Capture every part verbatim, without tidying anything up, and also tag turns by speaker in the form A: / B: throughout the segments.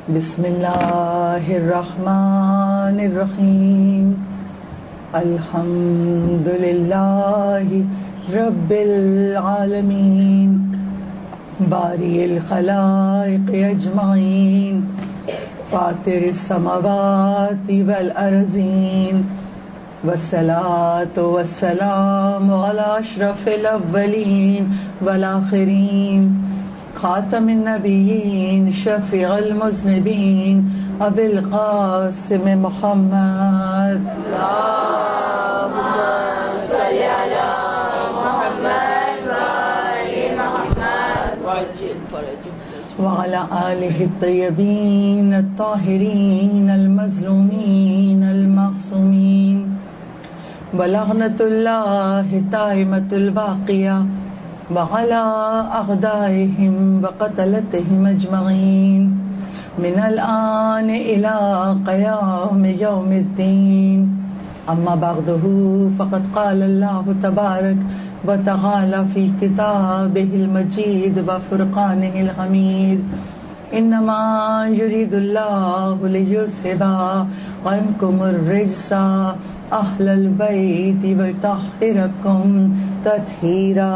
A: بسم اللہ الرحمن الرحیم الحمد للہ رب العالمین باری الخلائق اجمعین فاطر السماوات والارضین والصلاة والسلام علی اشرف الاولین والآخرین خاتم النبیین شفیع المذنبین ابی القاسم محمد
B: اللہم صلی علی محمد وآل محمد وعجل فرجہ
A: وعلی آلہ الطیبین الطاہرین المظلومین المعصومین ولعنۃ اللہ دائمۃ الباقیہ وعلى أعدائهم وقتلتهم أجمعين من الآن إلى قيام يوم الدين أما بعده فقد قال الله تبارك وتعالى في كتابه المجيد وفرقانه الحميد إنما يريد الله ليذهب عنكم الرجس أهل البيت ويطهركم تطہیرا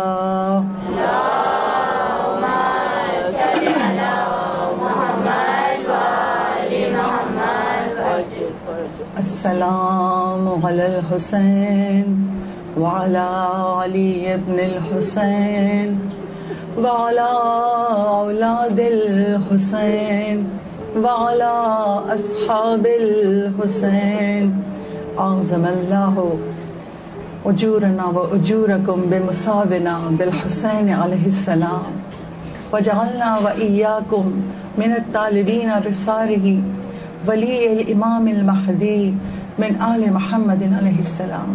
B: اللہم صلی علی محمد وآل محمد وعجل فرجہ
A: السلام علی الحسین وعلی علی ابن الحسین وعلی اولاد الحسین وعلی اصحاب الحسین اعظم اللہ اجورنا و اجورکم بمصابنا بالحسین علیہ السلام وجعلنا و ایاکم من الطالبین بصارہ ولی الامام المہدی من آل محمد علیہ السلام.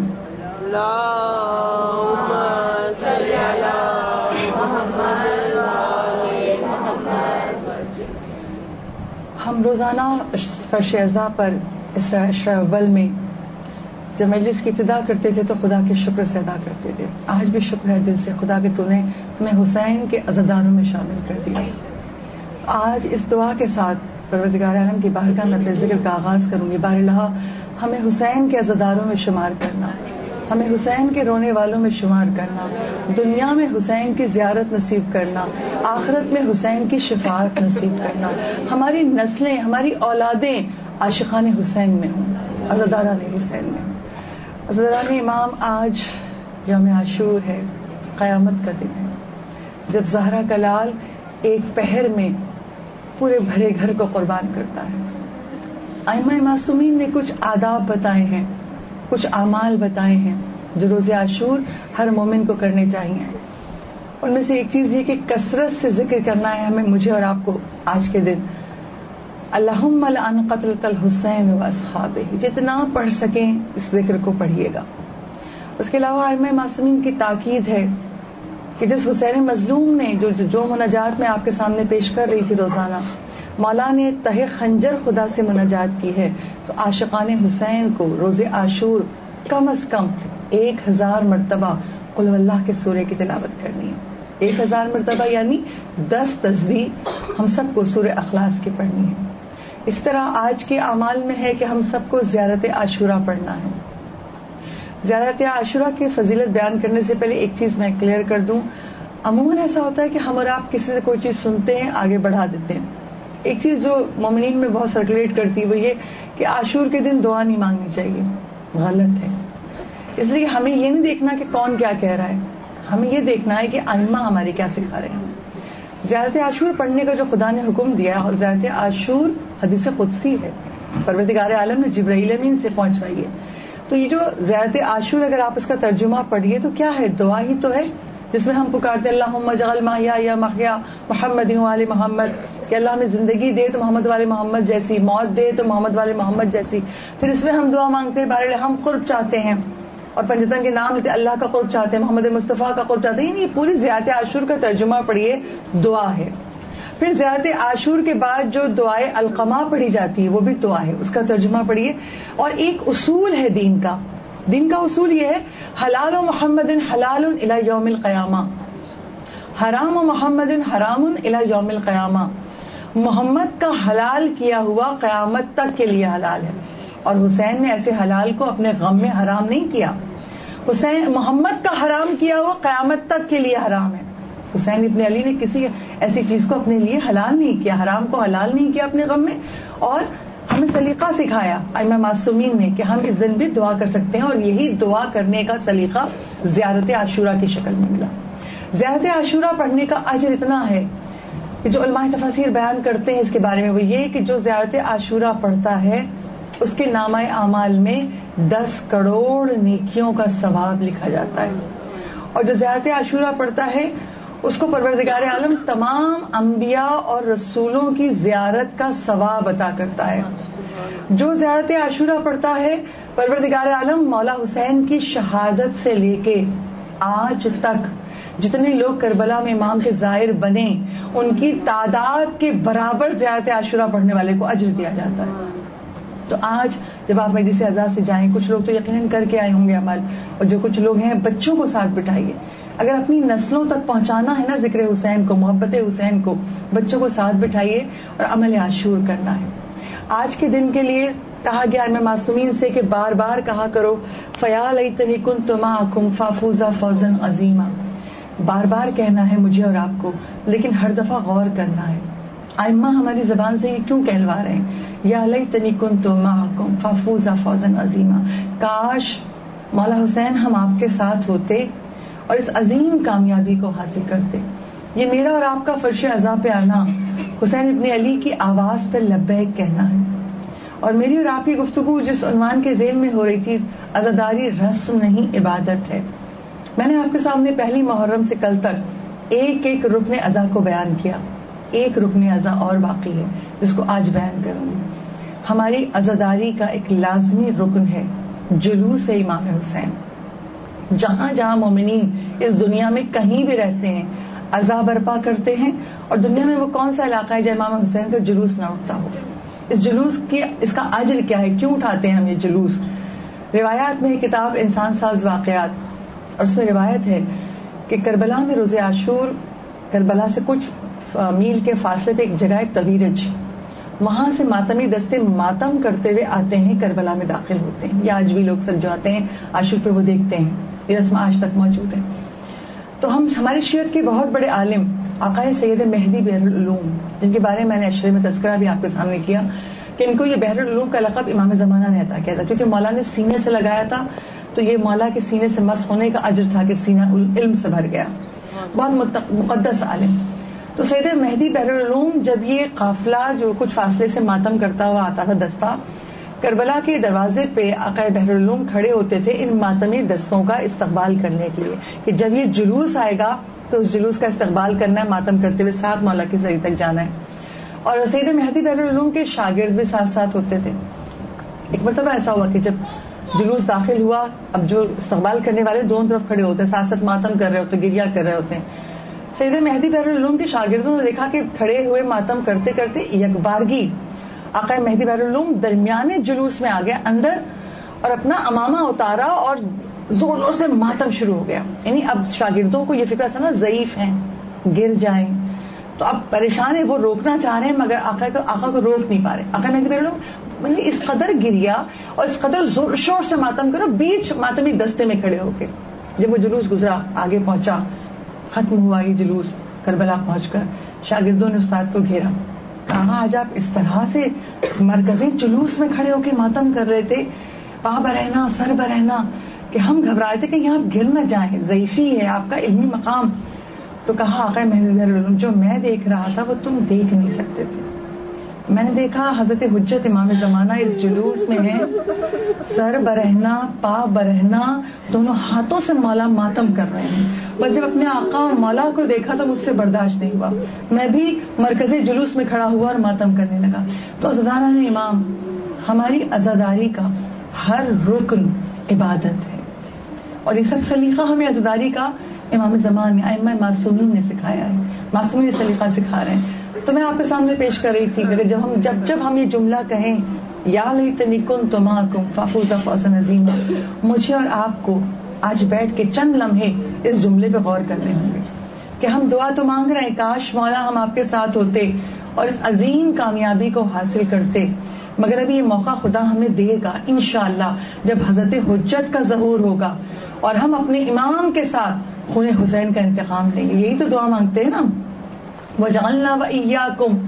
B: اللہم صلی علی محمد وآل محمد.
A: ہم روزانہ فرش اعضاء پر اسراء اول میں جب مجلس کی ابتدا کرتے تھے تو خدا کے شکر سے ادا کرتے تھے. آج بھی شکر ہے دل سے خدا کے تو نے ہمیں حسین کے عزاداروں میں شامل کر دیا. آج اس دعا کے ساتھ پروردگار عالم کی بارگاہ میں اپنے ذکر کا آغاز کروں گی. بار الہ ہمیں حسین کے عزاداروں میں شمار کرنا, ہمیں حسین کے رونے والوں میں شمار کرنا, دنیا میں حسین کی زیارت نصیب کرنا, آخرت میں حسین کی شفاعت نصیب کرنا, ہماری نسلیں ہماری اولادیں عاشقان حسین میں ہوں, عزاداران حسین میں ہوں. عزاداران امام, آج یوم عاشور ہے, قیامت کا دن ہے جب زہرا کا لال ایک پہر میں پورے بھرے گھر کو قربان کرتا ہے. ائمہ معصومین نے کچھ آداب بتائے ہیں, کچھ اعمال بتائے ہیں جو روز عاشور ہر مومن کو کرنے چاہیے. ان میں سے ایک چیز یہ کہ کثرت سے ذکر کرنا ہے ہمیں, مجھے اور آپ کو آج کے دن. اللہم لعن قتلۃ الحسین واصحابہ, جتنا پڑھ سکیں اس ذکر کو پڑھیے گا. اس کے علاوہ ائمہ معصومین کی تاکید ہے کہ جس حسین مظلوم نے جو جو مناجات میں آپ کے سامنے پیش کر رہی تھی روزانہ, مولا نے تہ خنجر خدا سے مناجات کی ہے, تو عاشقان حسین کو روز عاشور کم از کم ایک ہزار مرتبہ قل اللہ کے سورے کی تلاوت کرنی ہے. ایک ہزار مرتبہ یعنی دس تسبیح ہم سب کو سورہ اخلاص کی پڑھنی ہے. اس طرح آج کے اعمال میں ہے کہ ہم سب کو زیارت عاشورہ پڑھنا ہے. زیارت عاشورہ کی فضیلت بیان کرنے سے پہلے ایک چیز میں کلیئر کر دوں. عموماً ایسا ہوتا ہے کہ ہم اور آپ کسی سے کوئی چیز سنتے ہیں, آگے بڑھا دیتے ہیں. ایک چیز جو مومنین میں بہت سرکولیٹ کرتی ہے وہ یہ کہ عاشور کے دن دعا نہیں مانگنی چاہیے. غلط ہے. اس لیے ہمیں یہ نہیں دیکھنا کہ کون کیا کہہ رہا ہے, ہمیں یہ دیکھنا ہے کہ ائمہ ہمارے کیا سکھا رہے ہیں. زیارت عاشور پڑھنے کا جو خدا نے حکم دیا ہے, زیارت عاشور حدیث قدسی ہے, پروردگار عالم نے جبرائیل امین سے پہنچوائی ہے. تو یہ جو زیارت عاشور اگر آپ اس کا ترجمہ پڑھیے تو کیا ہے, دعا ہی تو ہے جس میں ہم پکارتے اللہم اجعل محیایا محیا محمد وآل محمد, کہ اللہ ہمیں زندگی دے تو محمد والے محمد جیسی, موت دے تو محمد والے محمد جیسی. پھر اس میں ہم دعا مانگتے ہیں, بارے ہم قرب چاہتے ہیں اور پنجتن کے نام لیتے, اللہ کا قرب چاہتے ہیں, محمد مصطفیٰ کا قرب چاہتے ہیں. یعنی پوری زیارت عاشور کا ترجمہ پڑھیے, دعا ہے. پھر زیارت عاشور کے بعد جو دعائے القمہ پڑھی جاتی ہے وہ بھی دعا ہے, اس کا ترجمہ پڑھیے. اور ایک اصول ہے دین کا, دین کا اصول یہ ہے حلال و محمد حلال الی یوم القیامہ, حرام و محمد حرام الی یوم القیامہ, محمد کا حلال کیا ہوا قیامت تک کے لیے حلال ہے. اور حسین نے ایسے حلال کو اپنے غم میں حرام نہیں کیا. حسین محمد کا حرام کیا ہوا قیامت تک کے لیے حرام ہے. حسین ابن علی نے کسی ایسی چیز کو اپنے لیے حلال نہیں کیا, حرام کو حلال نہیں کیا اپنے غم میں. اور ہمیں سلیقہ سکھایا ائمہ معصومین نے کہ ہم اس دن بھی دعا کر سکتے ہیں, اور یہی دعا کرنے کا سلیقہ زیارت عاشورہ کی شکل میں ملا. زیارت عاشورہ پڑھنے کا اجر اتنا ہے کہ جو علماء تفاسیر بیان کرتے ہیں اس کے بارے میں, وہ یہ کہ جو زیارت عاشورہ پڑھتا ہے اس کے نامہ اعمال میں دس کروڑ نیکیوں کا ثواب لکھا جاتا ہے. اور جو زیارت عاشورہ پڑھتا ہے اس کو پروردگار عالم تمام انبیاء اور رسولوں کی زیارت کا ثواب عطا کرتا ہے. جو زیارت عاشورہ پڑھتا ہے پروردگار عالم مولا حسین کی شہادت سے لے کے آج تک جتنے لوگ کربلا میں امام کے زائر بنے ان کی تعداد کے برابر زیارت عاشورہ پڑھنے والے کو اجر دیا جاتا ہے. تو آج جب آپ مجلس اعزا سے جائیں, کچھ لوگ تو یقیناً کر کے آئے ہوں گے عمل, اور جو کچھ لوگ ہیں بچوں کو ساتھ بٹھائیے. اگر اپنی نسلوں تک پہنچانا ہے نا ذکر حسین کو, محبت حسین کو, بچوں کو ساتھ بٹھائیے اور عمل عاشور کرنا ہے. آج کے دن کے لیے کہا گیا ہے میں معصومین سے کہ بار بار کہا کرو فیا لیتنی کنت معکم فافوز فوزا عظیما. بار بار کہنا ہے مجھے اور آپ کو, لیکن ہر دفعہ غور کرنا ہے ائمہ ہماری زبان سے یہ کیوں کہلوا رہے ہیں یا لیتنی کنت معکم فافوز فوزا عظیما. کاش مولا حسین ہم آپ کے ساتھ ہوتے اور اس عظیم کامیابی کو حاصل کرتے. یہ میرا اور آپ کا فرش عزا پہ آنا حسین ابن علی کی آواز پہ لبیک کہنا ہے. اور میری اور آپ کی گفتگو جس عنوان کے ذیل میں ہو رہی تھی عزاداری رسم نہیں عبادت ہے, میں نے آپ کے سامنے پہلی محرم سے کل تک ایک ایک رکن عزا کو بیان کیا. ایک رکن عزا اور باقی ہے جس کو آج بیان کروں گی. ہماری عزاداری کا ایک لازمی رکن ہے جلوس امام حسین. جہاں جہاں مومنین اس دنیا میں کہیں بھی رہتے ہیں عزا برپا کرتے ہیں, اور دنیا میں وہ کون سا علاقہ ہے جہاں امام حسین کا جلوس نہ اٹھتا ہو. اس جلوس کی اس کا اجر کیا ہے, کیوں اٹھاتے ہیں ہم یہ جلوس. روایات میں کتاب انسان ساز واقعات, اور اس میں روایت ہے کہ کربلا میں روز عاشور, کربلا سے کچھ میل کے فاصلے پہ ایک جگہ ہے تویرج, وہاں سے ماتمی دستے ماتم کرتے ہوئے آتے ہیں, کربلا میں داخل ہوتے ہیں. یہ آج بھی لوگ سب جو آتے ہیں عاشور پہ وہ دیکھتے ہیں, یہ رسم آج تک موجود ہے. تو ہم ہماری شیعت کے بہت بڑے عالم آقا سید مہدی بحر العلوم, جن کے بارے میں میں نے اشرے میں تذکرہ بھی آپ کے سامنے کیا کہ ان کو یہ بحر العلوم کا لقب امام زمانہ نے عطا کیا تھا, کیونکہ مولا نے سینے سے لگایا تھا تو یہ مولا کے سینے سے مس ہونے کا اجر تھا کہ سینہ علم سے بھر گیا. بہت مقدس عالم. تو سید مہدی بحر العلوم جب یہ قافلہ جو کچھ فاصلے سے ماتم کرتا ہوا آتا تھا دستہ, کربلا کے دروازے پہ آقا بحر العلوم کھڑے ہوتے تھے ان ماتمی دستوں کا استقبال کرنے کے لیے کہ جب یہ جلوس آئے گا تو اس جلوس کا استقبال کرنا ہے, ماتم کرتے ہوئے ساتھ مولا کی زری تک جانا ہے. اور سید مہدی بحر العلوم کے شاگرد بھی ساتھ ساتھ ہوتے تھے. ایک مرتبہ ایسا ہوا کہ جب جلوس داخل ہوا, اب جو استقبال کرنے والے دونوں طرف کھڑے ہوتے ہیں, ساتھ ساتھ ماتم کر رہے ہوتے, گریا کر رہے ہوتے ہیں. سید مہدی بحر العلوم کے شاگردوں نے دیکھا کہ کھڑے ہوئے ماتم کرتے کرتے یکبارگی آقا مہدی بحر العلوم درمیانے جلوس میں آ گیا اندر, اور اپنا امامہ اتارا اور زور زور سے ماتم شروع ہو گیا. یعنی اب شاگردوں کو یہ فکر تھا نا ضعیف ہیں, گر جائیں, تو اب پریشان ہے, وہ روکنا چاہ رہے ہیں مگر آقا کو آقا کو روک نہیں پا رہے. آقا مہدی بحر العلوم اس قدر گریا اور اس قدر زور شور سے ماتم کرو بیچ ماتمی دستے میں کھڑے ہو کے. جب وہ جلوس گزرا, آگے پہنچا, ختم ہوا یہ جلوس, کربلا پہنچ کر شاگردوں نے استاد کو گھیرا, کہا آج آپ اس طرح سے مرکزی جلوس میں کھڑے ہو کے ماتم کر رہے تھے, پا برہنا سر برہنا, کہ ہم گھبرائے تھے کہ یہاں گر نہ جائیں, ضعیفی ہے آپ کا علمی مقام. تو کہا آقا مہدی بحر العلوم جو میں دیکھ رہا تھا وہ تم دیکھ نہیں سکتے تھے. میں نے دیکھا حضرت حجت امام زمانہ اس جلوس میں ہے, سر برہنا پا برہنا دونوں ہاتھوں سے مولا ماتم کر رہے ہیں. بس جب اپنے آقا اور مولا کو دیکھا تو مجھ سے برداشت نہیں ہوا, میں بھی مرکزی جلوس میں کھڑا ہوا اور ماتم کرنے لگا. تو عزاداران امام, ہماری عزاداری کا ہر رکن عبادت ہے, اور یہ سب سلیقہ ہمیں عزاداری کا امام زمان نے, ائمہ معصومین نے سکھایا ہے, معصومین یہ سلیقہ سکھا رہے ہیں. تو میں آپ کے سامنے پیش کر رہی تھی کہ جب ہم جب جب ہم یہ جملہ کہیں یا لیتنی کنت معکم فافوز فوزا عظیما, مجھے اور آپ کو آج بیٹھ کے چند لمحے اس جملے پہ غور کرنے ہوں گے کہ ہم دعا تو مانگ رہے ہیں, کاش مولا ہم آپ کے ساتھ ہوتے اور اس عظیم کامیابی کو حاصل کرتے. مگر ابھی یہ موقع خدا ہمیں دے گا انشاءاللہ جب حضرت حجت کا ظہور ہوگا اور ہم اپنے امام کے ساتھ خون حسین کا انتقام لیں گے. یہی تو دعا مانگتے ہیں نا, وَجَعَلْنَا وَإِيَّاكُمْ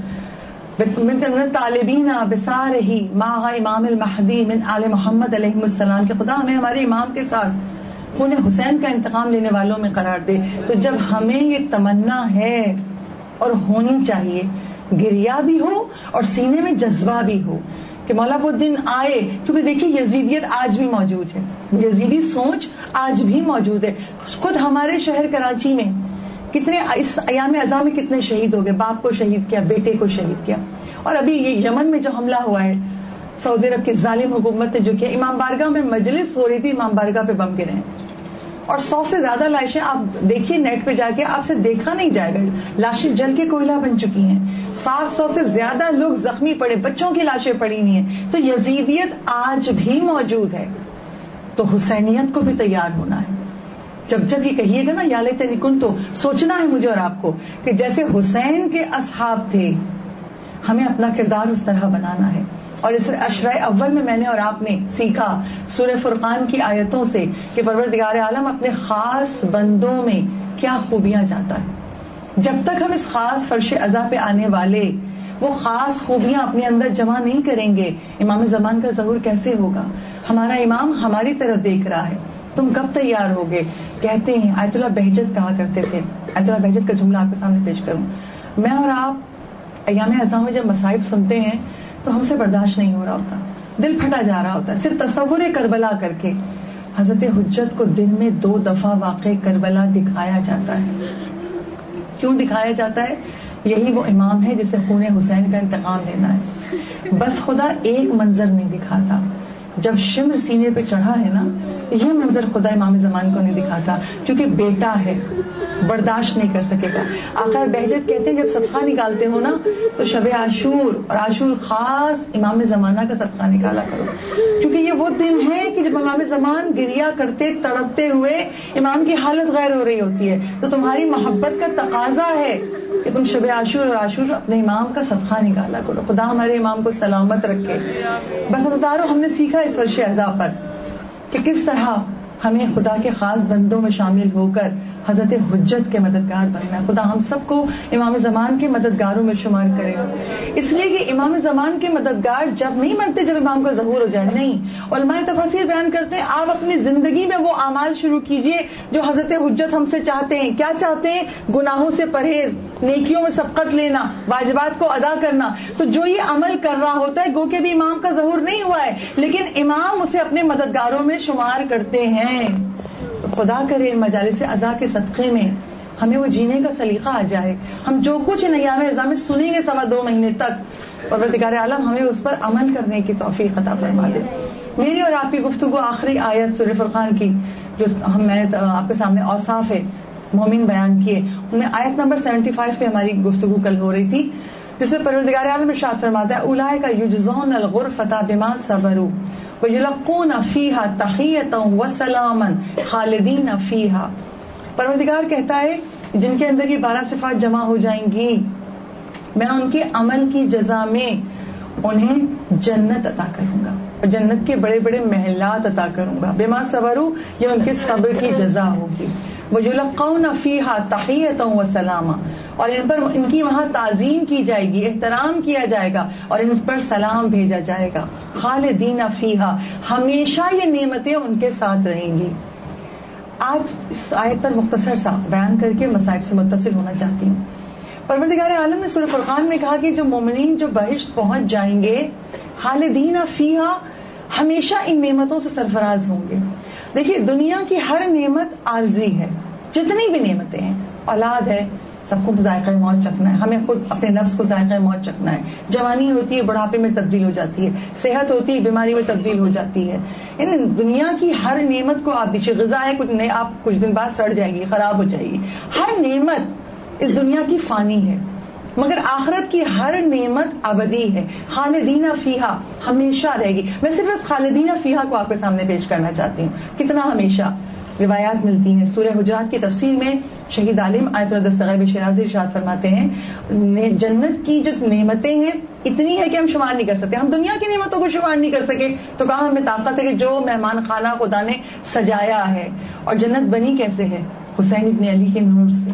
A: من طالبین بسارہ مع امام المہدی من آل محمد علیہ السلام, کہ خدا ہمیں ہمارے امام کے ساتھ خون حسین کا انتقام لینے والوں میں قرار دے. تو جب ہمیں یہ تمنا ہے اور ہونی چاہیے, گریا بھی ہو اور سینے میں جذبہ بھی ہو کہ مولا وہ دن آئے, کیونکہ دیکھیے یزیدیت آج بھی موجود ہے, یزیدی سوچ آج بھی موجود ہے. خود ہمارے شہر کراچی میں کتنے اس ایام اعزاں میں کتنے شہید ہو گئے, باپ کو شہید کیا, بیٹے کو شہید کیا. اور ابھی یہ یمن میں جو حملہ ہوا ہے سعودی عرب کی ظالم حکومت نے جو کیا, امام بارگاہ میں مجلس ہو رہی تھی, امام بارگاہ پہ بم گرے ہیں اور سو سے زیادہ لاشیں, آپ دیکھیے نیٹ پہ جا کے, آپ سے دیکھا نہیں جائے گا, لاشیں جل کے کوئلہ بن چکی ہیں. سات سو سے زیادہ لوگ زخمی پڑے, بچوں کی لاشیں پڑی نہیں ہیں. تو یزیدیت آج بھی موجود ہے, تو حسینیت کو بھی تیار ہونا ہے. جب جب یہ کہیے گا نا یا لیتنی کنت, تو سوچنا ہے مجھے اور آپ کو کہ جیسے حسین کے اصحاب تھے, ہمیں اپنا کردار اس طرح بنانا ہے. اور اس عشرہ اول میں میں نے اور آپ نے سیکھا سورہ فرقان کی آیتوں سے کہ پروردگار عالم اپنے خاص بندوں میں کیا خوبیاں چاہتا ہے. جب تک ہم اس خاص فرش عزا پہ آنے والے وہ خاص خوبیاں اپنے اندر جمع نہیں کریں گے, امام زمان کا ظہور کیسے ہوگا؟ ہمارا امام ہماری طرف دیکھ رہا ہے, تم کب تیار ہوگے؟ کہتے ہیں آیت اللہ بہجت کہا کرتے تھے, آیت اللہ بہجت کا جملہ آپ کے سامنے پیش کروں. میں اور آپ ایام اعزاں میں جب مصائب سنتے ہیں تو ہم سے برداشت نہیں ہو رہا ہوتا, دل پھٹا جا رہا ہوتا ہے. صرف تصور کربلا کر کے حضرت حجت کو دن میں دو دفعہ واقع کربلا دکھایا جاتا ہے. کیوں دکھایا جاتا ہے؟ یہی وہ امام ہے جسے خون حسین کا انتقام لینا ہے. بس خدا ایک منظر نہیں دکھاتا, جب شمر سینے پہ چڑھا ہے نا, یہ منظر خدا امام زمان کو نہیں دکھاتا, کیونکہ بیٹا ہے, برداشت نہیں کر سکے گا. آقا بہجت کہتے ہیں جب صدقہ نکالتے ہو نا تو شب عاشور اور عاشور خاص امام زمانہ کا صدقہ نکالا کرو, کیونکہ یہ وہ دن ہے کہ جب امام زمان گریا کرتے تڑپتے ہوئے امام کی حالت غیر ہو رہی ہوتی ہے. تو تمہاری محبت کا تقاضا ہے کہ تم شب عاشور اور عاشور اپنے امام کا صدقہ نکالا کرو. خدا ہمارے امام کو سلامت رکھے. بس اتارو, ہم نے سیکھا اس فرش عزا پر کہ کس طرح ہمیں خدا کے خاص بندوں میں شامل ہو کر حضرت حجت کے مددگار بننا ہے. خدا ہم سب کو امام زمان کے مددگاروں میں شمار کرے. اس لیے کہ امام زمان کے مددگار جب نہیں بنتے جب امام کا ظہور ہو جائے, نہیں. علماء تفاسیر بیان کرتے ہیں آپ اپنی زندگی میں وہ اعمال شروع کیجئے جو حضرت حجت ہم سے چاہتے ہیں. کیا چاہتے ہیں؟ گناہوں سے پرہیز, نیکیوں میں سبقت لینا, واجبات کو ادا کرنا. تو جو یہ عمل کر رہا ہوتا ہے گو کہ بھی امام کا ظہور نہیں ہوا ہے, لیکن امام اسے اپنے مددگاروں میں شمار کرتے ہیں. تو خدا کرے مجالس عزا کے صدقے میں ہمیں وہ جینے کا سلیقہ آ جائے. ہم جو کچھ ان ایام اعزاں میں سنیں گے سوا دو مہینے تک, پروردگار عالم ہمیں اس پر عمل کرنے کی توفیق عطا فرما دے. میری اور آپ کی گفتگو آخری آیت سورہ فرقان کی جو ہم میں نے آپ کے سامنے اوصاف ہے مومن بیان کیے, ان میں آیت نمبر سیونٹی فائیو پہ ہماری گفتگو کل ہو رہی تھی, جس میں پروردگار عالم ارشاد فرماتا ہے اولئک یجزون الغرفۃ بما صبروا وَيُلَقُّونَ فِيهَا تَحِيَّةً وَسَلَامًا خَالِدِينَ فِيهَا. پروردگار کہتا ہے جن کے اندر یہ بارہ صفات جمع ہو جائیں گی, میں ان کے عمل کی جزا میں انہیں جنت عطا کروں گا, اور جنت کے بڑے بڑے محلات عطا کروں گا. بما صبروا, یہ ان کے صبر کی جزا ہوگی. وَيُلَقُّونَ فِيهَا تَحِيَّةً وَسَلَامًا, اور ان پر ان کی وہاں تعظیم کی جائے گی, احترام کیا جائے گا, اور ان پر سلام بھیجا جائے گا. خالدین فیہا, ہمیشہ یہ نعمتیں ان کے ساتھ رہیں گی. آج اس آیت پر مختصر سا بیان کر کے مسائل سے متصل ہونا چاہتی ہوں. پروردگار عالم نے سورہ فرقان میں کہا کہ جو مومنین جو بہشت پہنچ جائیں گے خالدین فیہا, ہمیشہ ان نعمتوں سے سرفراز ہوں گے. دیکھیے دنیا کی ہر نعمت عارضی ہے, جتنی بھی نعمتیں ہیں, اولاد ہے, سب کو ذائقہ موت چکھنا ہے, ہمیں خود اپنے نفس کو ذائقہ موت چکھنا ہے. جوانی ہوتی ہے بڑھاپے میں تبدیل ہو جاتی ہے, صحت ہوتی ہے بیماری میں تبدیل ہو جاتی ہے. ان دنیا کی ہر نعمت کو آپ دیکھیے, غذا ہے کچھ نہیں, آپ کچھ دن بعد سڑ جائے گی, خراب ہو جائے گی. ہر نعمت اس دنیا کی فانی ہے, مگر آخرت کی ہر نعمت ابدی ہے. خالدین فیہا, ہمیشہ رہے گی. میں صرف اس خالدین فیہا کو آپ کے سامنے پیش کرنا چاہتی ہوں. کتنا ہمیشہ روایات ملتی ہیں. سورہ حجرات کی تفسیر میں شہید عالم آیت اللہ دستغیب شیرازی ارشاد فرماتے ہیں جنت کی جو نعمتیں ہیں اتنی ہے کہ ہم شمار نہیں کر سکتے. ہم دنیا کی نعمتوں کو شمار نہیں کر سکے تو کہاں ہمیں طاقت ہے کہ جو مہمان خانہ خدا نے سجایا ہے. اور جنت بنی کیسے ہے؟ حسین ابن علی کے نور سے.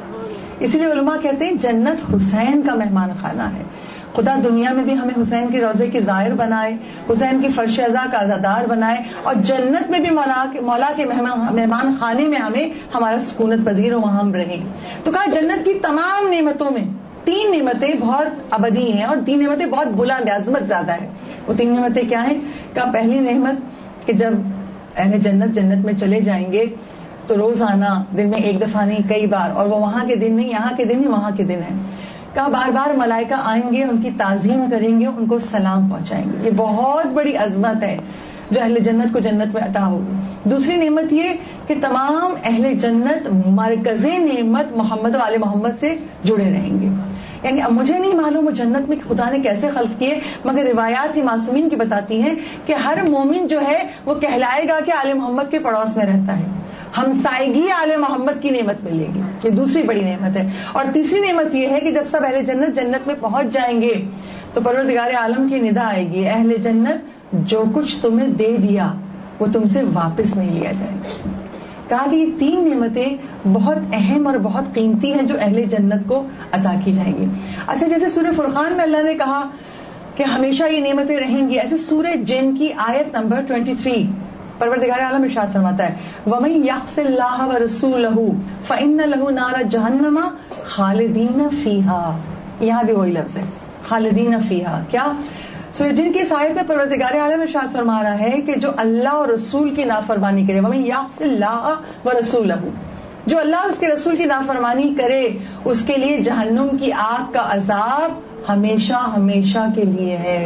A: اسی لیے علماء کہتے ہیں جنت حسین کا مہمان خانہ ہے. خدا دنیا میں بھی ہمیں حسین کے روضے کی زائر بنائے, حسین کی فرش ازا کا عزادار بنائے, اور جنت میں بھی مولا کے مولا کے مہمان خانے میں ہمیں ہمارا سکونت پذیر و وہاں ہم رہیں. تو کہا جنت کی تمام نعمتوں میں تین نعمتیں بہت ابدی ہیں اور تین نعمتیں بہت بلند ہیں, عظمت زیادہ ہے. وہ تین نعمتیں کیا ہیں؟ کہا پہلی نعمت کہ جب اہل جنت جنت میں چلے جائیں گے تو روزانہ دن میں ایک دفعہ نہیں کئی بار, اور وہ وہاں کے دن نہیں یہاں کے دن نہیں وہاں کے دن ہیں. کہا بار بار ملائکہ آئیں گے, ان کی تعظیم کریں گے, ان کو سلام پہنچائیں گے. یہ بہت بڑی عظمت ہے جو اہل جنت کو جنت میں عطا ہوگی. دوسری نعمت یہ کہ تمام اہل جنت مرکزی نعمت محمد و آل محمد سے جڑے رہیں گے. یعنی اب مجھے نہیں معلوم وہ جنت میں خدا نے کیسے خلق کیے, مگر روایات ہی معصومین کی بتاتی ہیں کہ ہر مومن جو ہے وہ کہلائے گا کہ آل محمد کے پڑوس میں رہتا ہے. ہمسائیگی آل محمد کی نعمت ملے گی, یہ دوسری بڑی نعمت ہے. اور تیسری نعمت یہ ہے کہ جب سب اہل جنت جنت میں پہنچ جائیں گے تو پروردگار عالم کی ندا آئے گی, اہل جنت جو کچھ تمہیں دے دیا وہ تم سے واپس نہیں لیا جائے گا. کہا کہ یہ تین نعمتیں بہت اہم اور بہت قیمتی ہیں جو اہل جنت کو عطا کی جائیں گی. اچھا, جیسے سورہ فرقان میں اللہ نے کہا کہ ہمیشہ یہ نعمتیں رہیں گی, ایسے سورہ جن کی آیت نمبر تیئیس پروردگار عالم ارشاد فرماتا ہے وَمَن يَعْصِ اللَّهَ وَرَسُولَهُ فَإِنَّ لَهُ نَارَ جَهَنَّمَ خَالِدِينَ فِيهَا. یہاں بھی وہی لفظ ہے خالدین فیہا. کیا سورہ جن کی اس آیت میں پروردگار عالم ارشاد فرما رہا ہے کہ جو اللہ اور رسول کی نافرمانی کرے, وَمَن يَعْصِ اللَّهَ وَرَسُولَهُ, جو اللہ اور اس کے رسول کی نافرمانی کرے اس کے لیے جہنم کی آگ کا عذاب ہمیشہ ہمیشہ کے لیے ہے.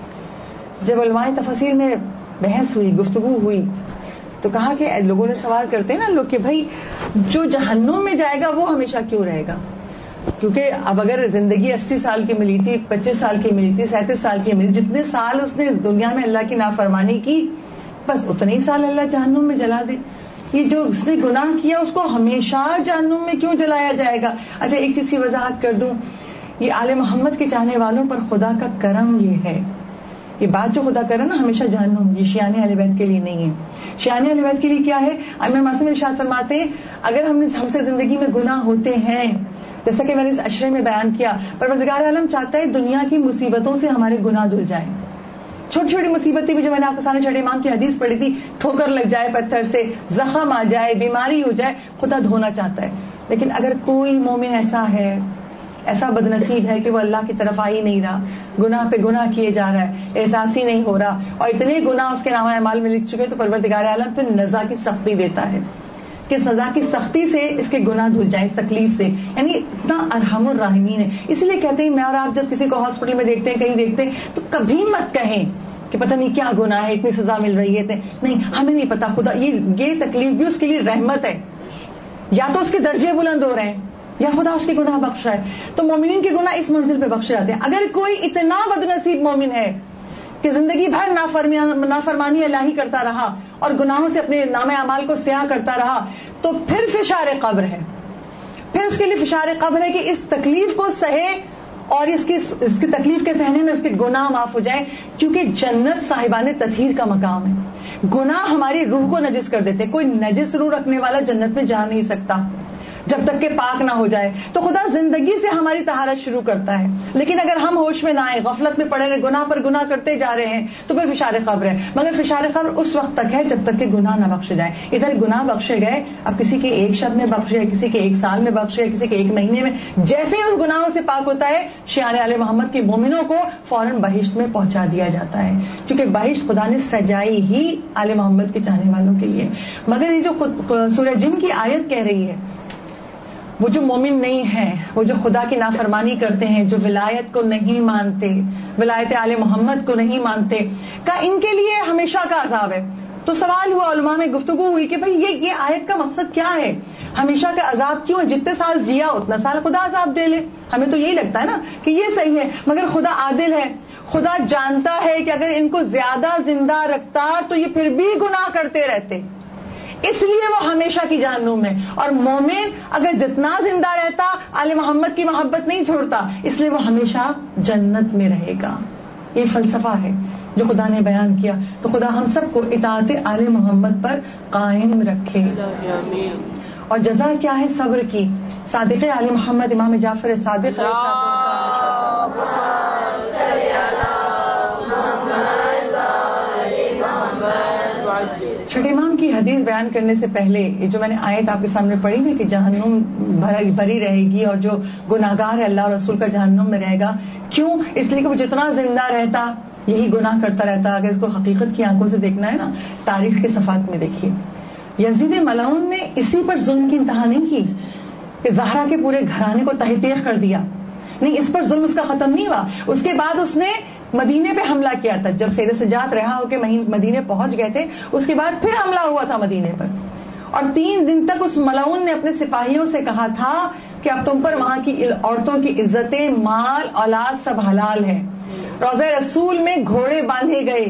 A: جب علماء تفسیر میں بحث ہوئی, گفتگو ہوئی, تو کہا کہ لوگوں نے سوال کرتے ہیں نا لوگ کہ بھائی جو جہنم میں جائے گا وہ ہمیشہ کیوں رہے گا؟ کیونکہ اب اگر زندگی اسی سال کی ملی تھی, پچیس سال کی ملی تھی, سینتیس سال کی ملی, جتنے سال اس نے دنیا میں اللہ کی نافرمانی کی بس اتنے ہی سال اللہ جہنم میں جلا دے. یہ جو اس نے گناہ کیا اس کو ہمیشہ جہنم میں کیوں جلایا جائے گا؟ اچھا, ایک چیز کی وضاحت کر دوں, یہ آل محمد کے چاہنے والوں پر خدا کا کرم یہ ہے, یہ بات جو خدا کرے نا ہمیشہ جہنم, یہ شیعان اہل بیت کے لیے نہیں ہے. شیعان اہل بیت کے لیے کیا ہے؟ امام معصوم ارشاد فرماتے ہیں اگر ہم ہم سے زندگی میں گناہ ہوتے ہیں, جیسا کہ میں نے اس عشرے میں بیان کیا, پروردگار عالم چاہتا ہے دنیا کی مصیبتوں سے ہمارے گناہ دھل جائیں. چھوٹی چھوٹی مصیبتیں بھی جو میں نے آپ کے سامنے چھٹے امام کی حدیث پڑھی تھی, ٹھوکر لگ جائے پتھر سے, زخم آ جائے, بیماری ہو جائے, خدا دھونا چاہتا ہے. لیکن اگر کوئی مومن ایسا ہے, ایسا بدنصیب ہے کہ وہ اللہ کی طرف آ ہی نہیں رہا, گناہ پہ گناہ کیے جا رہا ہے, احساس ہی نہیں ہو رہا, اور اتنے گناہ اس کے نامہ اعمال میں لکھ چکے, تو پروردگار عالم پھر نزا کی سختی دیتا ہے کہ سزا کی سختی سے اس کے گناہ دھل جائیں, اس تکلیف سے. یعنی اتنا ارحم الراحمین ہے. اسی لیے کہتے ہیں میں اور آپ جب کسی کو ہاسپٹل میں دیکھتے ہیں, کہیں دیکھتے ہیں, تو کبھی مت کہیں کہ پتہ نہیں کیا گناہ ہے, اتنی سزا مل رہی ہے. نہیں, ہمیں نہیں پتا, خدا یہ یہ تکلیف بھی اس کے لیے رحمت ہے, یا تو اس کے درجے بلند ہو رہے ہیں یا خدا اس کے گناہ بخش رہا ہے. تو مومنین کے گناہ اس منزل پہ بخشے جاتے ہیں. اگر کوئی اتنا بدنصیب مومن ہے کہ زندگی بھر نافرمانی الہی کرتا رہا اور گناہوں سے اپنے نام اعمال کو سیاہ کرتا رہا, تو پھر فشار قبر ہے, پھر اس کے لیے فشار قبر ہے کہ اس تکلیف کو سہے اور اس کی اس کی تکلیف کے سہنے میں اس کے گناہ معاف ہو جائیں, کیونکہ جنت صاحبان تطہیر کا مقام ہے. گناہ ہماری روح کو نجس کر دیتے, کوئی نجس روح رکھنے والا جنت میں جا نہیں سکتا جب تک کہ پاک نہ ہو جائے. تو خدا زندگی سے ہماری طہارت شروع کرتا ہے, لیکن اگر ہم ہوش میں نہ آئے, غفلت میں پڑے رہے, گناہ پر گناہ کرتے جا رہے ہیں, تو پھر فشار قبر ہے. مگر فشار قبر اس وقت تک ہے جب تک کہ گناہ نہ بخشے جائیں. ادھر گناہ بخشے گئے, اب کسی کے ایک شب میں بخشے, کسی کے ایک سال میں بخشے, کسی کے ایک مہینے میں, جیسے ہی ان گناہوں سے پاک ہوتا ہے, شیعان آل محمد کے مومنوں کو فوراً بہشت میں پہنچا دیا جاتا ہے, کیونکہ بہشت خدا نے سجائی ہی آل محمد کے چاہنے والوں کے لیے. مگر یہ جو سورہ جن کی آیت کہہ رہی ہے, وہ جو مومن نہیں ہیں, وہ جو خدا کی نافرمانی کرتے ہیں, جو ولایت کو نہیں مانتے, ولایت آل محمد کو نہیں مانتے, کا ان کے لیے ہمیشہ کا عذاب ہے. تو سوال ہوا, علماء میں گفتگو ہوئی کہ بھئی یہ یہ آیت کا مقصد کیا ہے, ہمیشہ کا عذاب کیوں ہے؟ جتنے سال جیا اتنا سال خدا عذاب دے لے. ہمیں تو یہی لگتا ہے نا کہ یہ صحیح ہے, مگر خدا عادل ہے, خدا جانتا ہے کہ اگر ان کو زیادہ زندہ رکھتا تو یہ پھر بھی گناہ کرتے رہتے, اس لیے وہ ہمیشہ کی جہنم میں. اور مومن اگر جتنا زندہ رہتا آل محمد کی محبت نہیں چھوڑتا, اس لیے وہ ہمیشہ جنت میں رہے گا. یہ فلسفہ ہے جو خدا نے بیان کیا. تو خدا ہم سب کو اطاعت آل محمد پر قائم رکھے. اور جزا کیا ہے صبر کی. صادق آل محمد امام جعفر صادق چھٹے امام کی حدیث بیان کرنے سے پہلے یہ جو میں نے آیت آپ کے سامنے پڑھی ہے کہ جہنم بھری رہے گی اور جو گناہگار ہے اللہ اور رسول کا جہنم میں رہے گا. کیوں؟ اس لیے کہ وہ جتنا زندہ رہتا یہی گناہ کرتا رہتا. اگر اس کو حقیقت کی آنکھوں سے دیکھنا ہے نا, تاریخ کے صفحات میں دیکھیے, یزید ملعون نے اسی پر ظلم کی انتہا نہیں کی کہ زہرا کے پورے گھرانے کو تہہ تیغ کر دیا. نہیں, اس پر ظلم اس کا ختم نہیں ہوا. اس کے بعد اس نے مدینے پہ حملہ کیا تھا. جب سید سجاد رہا ہو کے مدینے پہنچ گئے تھے, اس کے بعد پھر حملہ ہوا تھا مدینے پر. اور تین دن تک اس ملعون نے اپنے سپاہیوں سے کہا تھا کہ اب تم پر وہاں کی عورتوں کی عزتیں, مال, اولاد سب حلال ہے. روضہ رسول میں گھوڑے باندھے گئے,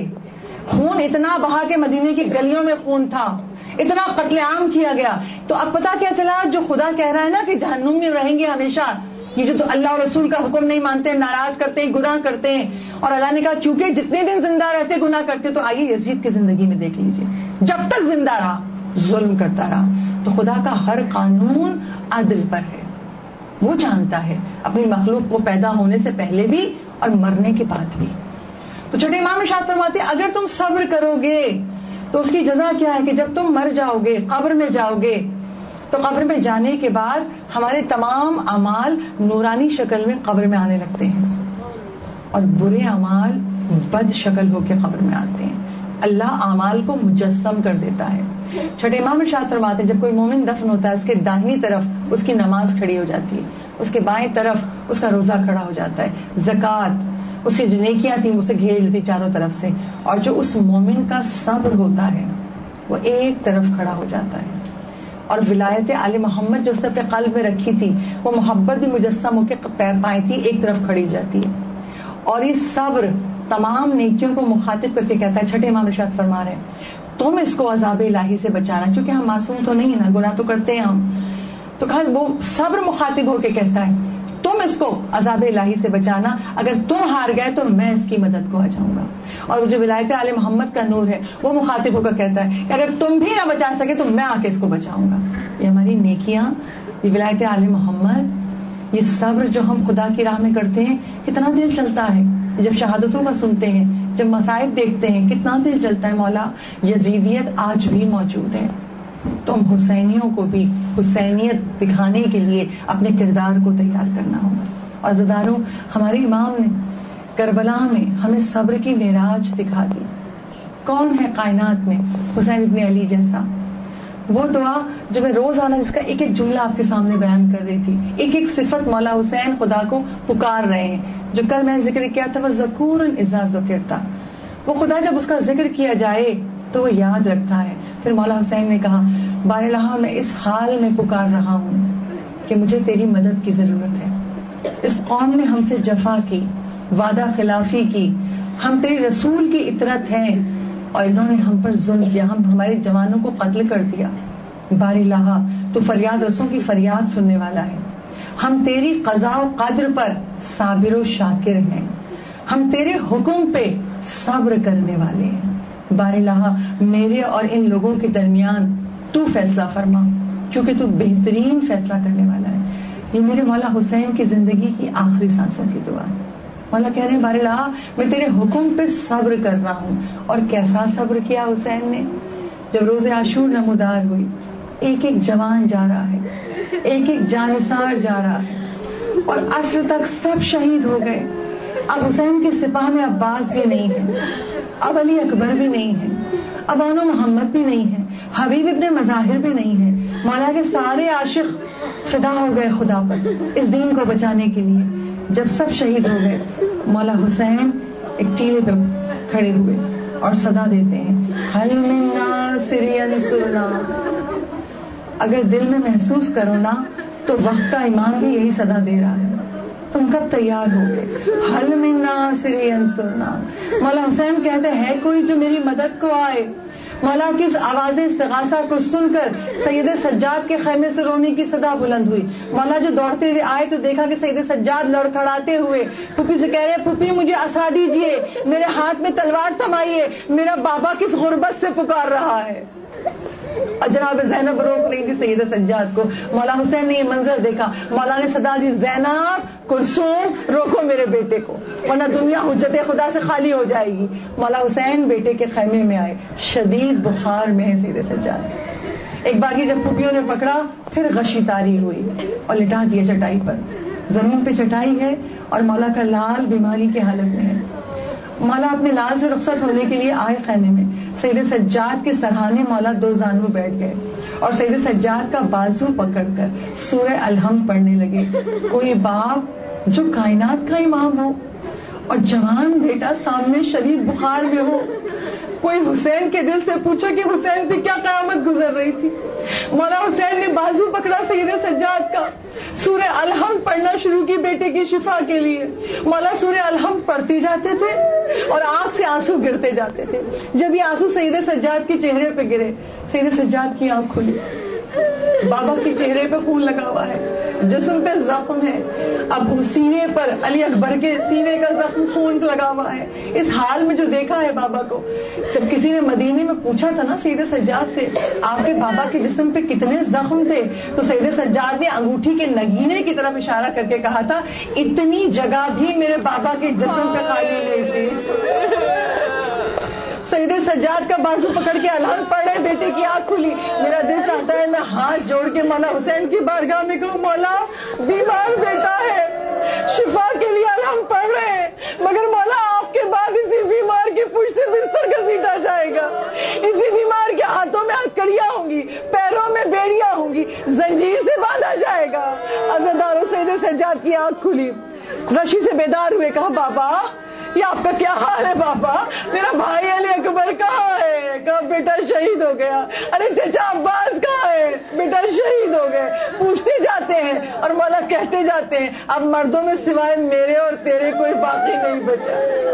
A: خون اتنا بہا کہ مدینے کی گلیوں میں خون تھا, اتنا قتل عام کیا گیا. تو اب پتا کیا چلا, جو خدا کہہ رہا ہے نا کہ جہنم میں رہیں گے ہمیشہ, یہ جو تو اللہ اور رسول کا حکم نہیں مانتے, ناراض کرتے ہیں, گناہ کرتے ہیں. اور اللہ نے کہا چونکہ جتنے دن زندہ رہتے گناہ کرتے, تو آئیے یزید کی زندگی میں دیکھ لیجئے, جب تک زندہ رہا ظلم کرتا رہا. تو خدا کا ہر قانون عدل پر ہے. وہ جانتا ہے اپنی مخلوق کو پیدا ہونے سے پہلے بھی اور مرنے کے بعد بھی. تو چھوٹے امام ارشاد فرماتے ہیں اگر تم صبر کرو گے تو اس کی جزا کیا ہے کہ جب تم مر جاؤ گے, قبر میں جاؤ گے, تو قبر میں جانے کے بعد ہمارے تمام اعمال نورانی شکل میں قبر میں آنے لگتے ہیں, اور برے اعمال بد شکل ہو کے قبر میں آتے ہیں. اللہ اعمال کو مجسم کر دیتا ہے. چھٹے امام ارشاد فرماتے ہیں جب کوئی مومن دفن ہوتا ہے, اس کے داہنی طرف اس کی نماز کھڑی ہو جاتی ہے, اس کے بائیں طرف اس کا روزہ کھڑا ہو جاتا ہے, زکوٰۃ, اس کی جو نیکیاں تھیں اسے گھیر لیتی چاروں طرف سے, اور جو اس مومن کا صبر ہوتا ہے وہ ایک طرف کھڑا ہو جاتا ہے. اور ولایت آل محمد جو اس نے اپنے قلب میں رکھی تھی وہ محبت بھی مجسم ہو کے پائیں تھی, ایک طرف کھڑی ہو جاتی ہے. اور یہ صبر تمام نیکیوں کو مخاطب کر کے کہتا ہے. چھٹے امام ارشاد فرما رہے ہیں تم اس کو عذاب الہی سے بچانا, کیونکہ ہم معصوم تو نہیں ہیں نا, گناہ تو کرتے ہیں ہم. تو کہا وہ صبر مخاطب ہو کے کہتا ہے تم اس کو عذاب الہی سے بچانا, اگر تم ہار گئے تو میں اس کی مدد کو آ جاؤں گا. اور جو ولایت آل محمد کا نور ہے وہ مخاطب ہو کر کہتا ہے کہ اگر تم بھی نہ بچا سکے تو میں آ کے اس کو بچاؤں گا. یہ ہماری نیکیاں, یہ ولایت آل محمد, یہ صبر جو ہم خدا کی راہ میں کرتے ہیں, کتنا دل چلتا ہے جب شہادتوں کا سنتے ہیں, جب مصائب دیکھتے ہیں, کتنا دل چلتا ہے. مولا یزیدیت آج بھی موجود ہے, تو ہم حسینیوں کو بھی حسینیت دکھانے کے لیے اپنے کردار کو تیار کرنا ہوگا. اور عزیزانو, ہمارے امام نے کربلا میں ہمیں صبر کی معراج دکھا دی. کون ہے کائنات میں حسین ابن علی جیسا؟ وہ دعا جو میں روزانہ جس کا ایک ایک جملہ آپ کے سامنے بیان کر رہی تھی, ایک ایک صفت مولا حسین خدا کو پکار رہے ہیں, جو کل میں نے ذکر کیا تھا, وہ ذکور اذا ذکرتا, وہ خدا جب اس کا ذکر کیا جائے تو وہ یاد رکھتا ہے. پھر مولا حسین نے کہا بار الہا میں اس حال میں پکار رہا ہوں کہ مجھے تیری مدد کی ضرورت ہے. اس قوم نے ہم سے جفا کی, وعدہ خلافی کی, ہم تیرے رسول کی اطرت ہیں اور انہوں نے ہم پر ظلم کیا, ہم ہمارے جوانوں کو قتل کر دیا. بار الہا تو فریاد رسوں کی فریاد سننے والا ہے. ہم تیری قضاء و قدر پر صابر و شاکر ہیں, ہم تیرے حکم پہ صبر کرنے والے ہیں. بار الہا میرے اور ان لوگوں کے درمیان تو فیصلہ فرما, کیونکہ تو بہترین فیصلہ کرنے والا ہے. یہ میرے مولا حسین کی زندگی کی آخری سانسوں کی دعا ہے. مولا کہہ رہے ہیں بار الہا میں تیرے حکم پہ صبر کر رہا ہوں. اور کیسا صبر کیا حسین نے, جب روز عاشور نمودار ہوئی, ایک ایک جوان جا رہا ہے, ایک ایک جانثار جا رہا ہے, اور عصر تک سب شہید ہو گئے. اب حسین کے سپاہ میں عباس بھی نہیں ہے, اب علی اکبر بھی نہیں ہے, اب آنو محمد بھی نہیں ہے, حبیب ابن مظاہر بھی نہیں ہے. مولا کے سارے عاشق فدا ہو گئے خدا پر اس دین کو بچانے کے لیے. جب سب شہید ہو گئے, مولا حسین ایک ٹیلے پہ کھڑے ہوئے اور صدا دیتے ہیں حل من ناصر ینصرنا. اگر دل میں محسوس کرو نا تو وقت کا امام بھی یہی صدا دے رہا ہے. تم کب تیار ہو گئے؟ حل من ناصر ینصرنا. مولا حسین کہتے ہیں کوئی جو میری مدد کو آئے, مولا کی اس آواز استغاثہ کو سن کر سید سجاد کے خیمے سے رونے کی صدا بلند ہوئی. مولا جو دوڑتے ہوئے آئے تو دیکھا کہ سید سجاد لڑکھڑاتے ہوئے پھوپھی سے کہہ رہے پھوپھی مجھے عصا دیجیے, میرے ہاتھ میں تلوار تھمائیے, میرا بابا کس غربت سے پکار رہا ہے. اور جناب زینب روک رہی تھی سید سجاد کو. مولا حسین نے یہ منظر دیکھا, مولا نے صدا دی زینب کلثوم روکو میرے بیٹے کو ورنہ دنیا حجت خدا سے خالی ہو جائے گی. مولا حسین بیٹے کے خیمے میں آئے, شدید بخار میں ہے سید سجاد. ایک بار کی جب پھوپھیوں نے پکڑا پھر غشی تاری ہوئی اور لٹا دیا چٹائی پر. زمین پہ چٹائی ہے اور مولا کا لال بیماری کی حالت میں ہے. مولا اپنے لال سے رخصت ہونے کے لیے آئے خیمے میں. سید سجاد کے سرہانے مولا دو زانو بیٹھ گئے اور سید سجاد کا بازو پکڑ کر سورہ الحمد پڑھنے لگے. کوئی باپ جو کائنات کا امام ہو اور جوان بیٹا سامنے شدید بخار میں ہو, کوئی حسین کے دل سے پوچھا کہ حسین پہ کیا قیامت گزر رہی تھی. مولا حسین نے بازو پکڑا سید سجاد کا, سورہ الحمد پڑھنا شروع کی بیٹے کی شفا کے لیے. مولا سورہ الحمد پڑھتے جاتے تھے اور آنکھ سے آنسو گرتے جاتے تھے. جب یہ آنسو سید سجاد کے چہرے پہ گرے, سید سجاد کی آنکھ کھلی. بابا کے چہرے پہ خون لگا ہوا ہے, جسم پہ زخم ہے, اب سینے پر علی اکبر کے سینے کا زخم خون لگا ہوا ہے. اس حال میں جو دیکھا ہے بابا کو, جب کسی نے مدینے میں پوچھا تھا نا سید سجاد سے آپ کے بابا کے جسم پہ کتنے زخم تھے, تو سید سجاد نے انگوٹھی کے نگینے کی طرف اشارہ کر کے کہا تھا اتنی جگہ بھی میرے بابا کے جسم پہ خالی نہیں تھی. سید سجاد کا بازو پکڑ کے الحمد پڑھ رہے, بیٹے کی آنکھ کھلی. میرا دل چاہتا ہے میں ہاتھ جوڑ کے مولا حسین کی بارگاہ میں کہوں مولا بیمار بیٹا ہے, شفا کے لیے الحمد پڑھ رہے ہیں, مگر مولا آپ کے بعد اسی بیمار کی پشت سے بستر گھسیٹا جائے گا, اسی بیمار کے ہاتھوں میں ہتھکڑیاں ہوں گی, پیروں میں بیڑیاں ہوں گی, زنجیر سے باندھا جائے گا. عزاداروں سید سجاد کی آنکھ کھلی, رشی سے بیدار ہوئے, کہا بابا یہ آپ کا کیا حال ہے بابا, میرا بھائی علی اکبر کہاں ہے؟ کہا بیٹا شہید ہو گیا. ارے چچا عباس کہاں ہے؟ بیٹا شہید ہو گئے. پوچھتے جاتے ہیں اور مولا کہتے جاتے ہیں اب مردوں میں سوائے میرے اور تیرے کوئی باقی نہیں بچا.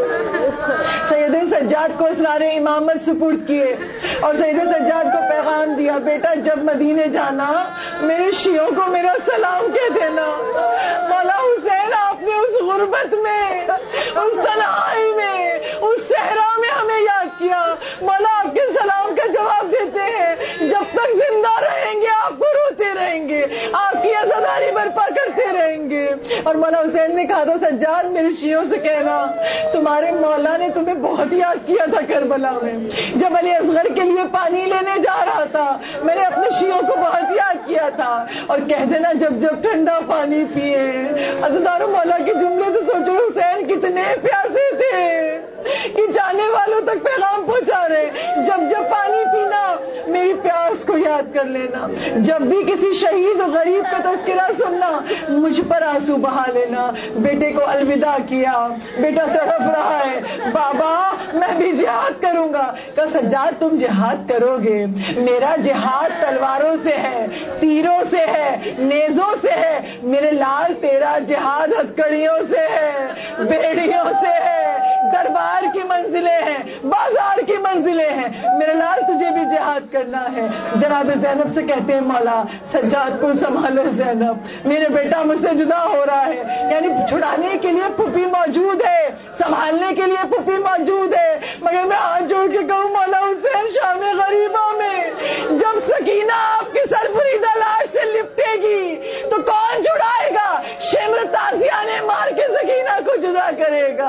A: سید سجاد کو اسرار امامت سپرد کیے اور سید سجاد کو پیغام دیا بیٹا جب مدینے جانا میرے شیعوں کو میرا سلام کہہ دینا. مولا حسین آپ نے اس غربت میں, اس تنہائی میں, اس صحرا میں ہمیں یاد کیا. مولا آپ کے سلام کا جواب دیتے ہیں جب تک زندہ رہیں گے آپ کو روتے رہیں گے, آپ کی عزاداری برپا کرتے رہیں گے. اور مولا حسین نے کہا تھا سجاد میرے شیعوں سے کہنا تمہارے مولا نے تمہیں بہت یاد کیا تھا کربلا میں, جب علی اصغر کے لیے پانی لینے جا رہا تھا میں نے اپنے شیعوں کو بہت یاد کیا تھا. اور کہہ دینا جب جب ٹھنڈا پانی پیے. عزاداروں مولا کے جملے سے سوچو حسین کتنے پیاسے تھے کہ جانے والوں تک پیغام پہنچا رہے, جب جب پانی پینا میری پیاس کو یاد کر لینا, جب بھی کسی شہید غریب کا تذکرہ سننا مجھ پر آنسو بہا لینا. بیٹے کو الوداع کیا, بیٹا تڑپ رہا ہے, بابا میں بھی جہاد کروں گا. کہا سجاد تم جہاد کرو گے, میرا جہاد تلواروں سے ہے, تیروں سے ہے, نیزوں سے ہے, میرے لال تیرا جہاد ہتھکڑیوں سے ہے, بیڑیوں سے ہے, دربار کی منزلیں ہیں, بازار کی منزلیں ہیں. میرے لال تجھے بھی جہاد کرنا ہے. جناب زینب سے کہتے ہیں مولا سجاد کو سنبھالو زینب, میرے بیٹا مجھ سے جدا ہو رہا ہے. یعنی چھڑانے کے لیے پھوپھی موجود ہے, سنبھالنے کے لیے پھوپھی موجود ہے, مگر میں ہاتھ جوڑ کے کہوں مولا حسین شام غریبوں میں جب سکینہ آپ کے سربریدہ لاش سے لپٹے گی تو کون چھڑائے گا؟ شمر تازیہ نے مار کے سکینہ کو جدا کرے گا.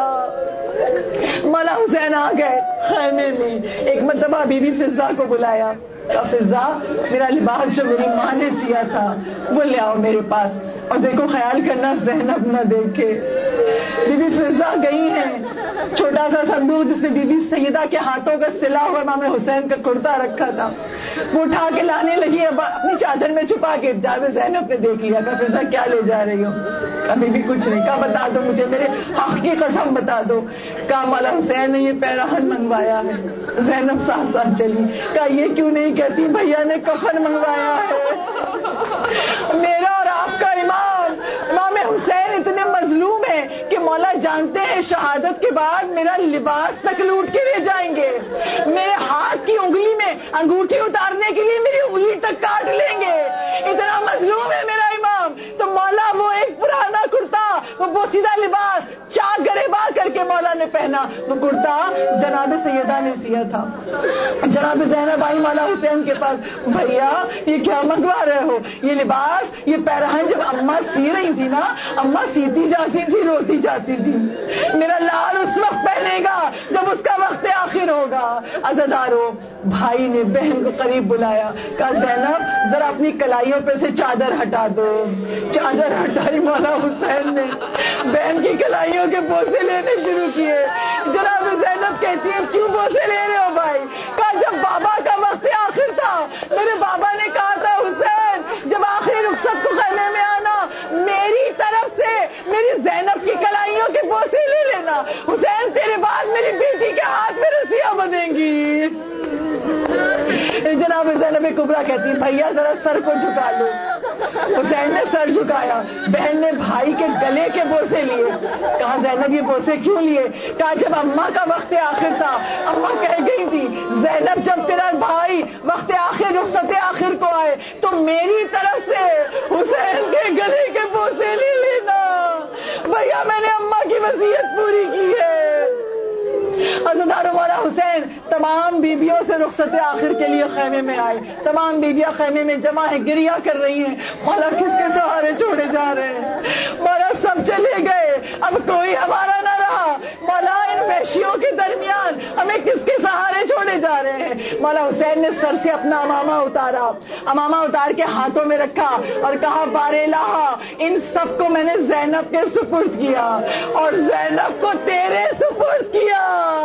A: مولا حسین آ گئے خیمے میں. ایک مرتبہ بی بی فضا کو بلایا, کہا فضا میرا لباس جو میری ماں نے سیا تھا وہ لے آؤ میرے پاس, اور دیکھو خیال کرنا زینب نہ دیکھے. بی بی فضا گئی ہیں, چھوٹا سا صندوق جس میں بی بی سیدہ کے ہاتھوں کا سلا ہوا امام حسین کا کرتا رکھا تھا وہ اٹھا کے لانے لگی, اپنی چادر میں چھپا کے. جب زینب نے دیکھ لیا, کہا فضا کیا لے جا رہی ہو؟ ابھی بھی کچھ نہیں. کہا بتا دو مجھے, میرے حق کی قسم بتا دو. کہا مولا حسین نے یہ پیراہن منگوایا ہے. زینب ساتھ ساتھ چلی. کہا یہ کیوں نہیں کہتی بھیا نے کفن منگوایا ہے؟ میرا اور آپ کا امام امام حسین اتنے مظلوم ہیں کہ مولا جانتے ہیں شہادت کے بعد میرا لباس تک لوٹ کے لے جائیں گے, میرے ہاتھ کی انگلی میں انگوٹھی اتارنے کے لیے میری انگلی تک کاٹ لیں گے, اتنا مظلوم ہے میرا امام. تو مولا وہ ایک پرانا کرتا, وہ بوسیدہ لباس چاک گریباں کر کے مولا نے پہنا, وہ کرتا جناب سیدہ نے سیا تھا. جناب زینب آئی مولا حسین کے پاس, بھیا یہ کیا منگوا رہے ہو, یہ لباس یہ پیرہن جب اماں سی رہی تھی نا, اماں سیتی جاتی تھی روتی جاتی تھی, میرا لال اس وقت پہنے گا جب اس کا وقت آخر ہوگا. عزادارو, بھائی نے بہن کو قریب بلایا, کہا زینب ذرا اپنی کلائیوں پہ سے چادر ہٹا دو. چادر ہٹائی مولا حسین نے, بہن کی کلائیوں کے بوسے لینے شروع کیے. جناب زینب کہتی ہے کیوں بوسے لے رہے ہو بھائی؟ کہا جب بابا کا وقت آخر تھا, میرے بابا نے کہا تھا حسین جب آخری رخصت کو خیمے میں آنا میری طرف سے میری زینب کی کلائیوں کے بوسے لے لینا, حسین تیرے بعد میری بیٹی کے ہاتھ میں رسیاں بدیں گی. جناب زینب کبریٰ کہتی بھیا ذرا سر کو جھکا لو. حسین نے سر جھکایا, بہن نے بھائی کے گلے کے بوسے لیے. کہا زینب یہ بوسے کیوں لیے؟ کہا جب اماں کا وقت آخر تھا, اماں کہہ گئی تھی زینب جب تیرا بھائی وقت آخر رخصت آخر کو آئے تو میری طرف سے حسین کے گلے کے بوسے لے لینا. بھیا میں نے اماں کی وصیت پوری کی ہے. عزادارو, مولا حسین تمام بیویوں سے رخصت آخر کے لیے خیمے میں آئے. تمام بیویاں خیمے میں جمع ہیں, گریا کر رہی ہیں, مولا کس کے سہارے چھوڑے جا رہے ہیں؟ مولا سب چلے گئے, اب کوئی ہمارا نہ رہا. مولا ان وحشیوں کے درمیان ہمیں کس کے سہارے چھوڑے جا رہے ہیں؟ مولا حسین نے سر سے اپنا امامہ اتارا, امامہ اتار کے ہاتھوں میں رکھا اور کہا بار الہا ان سب کو میں نے زینب کے سپرد کیا اور زینب کو تیرے سپرد کیا.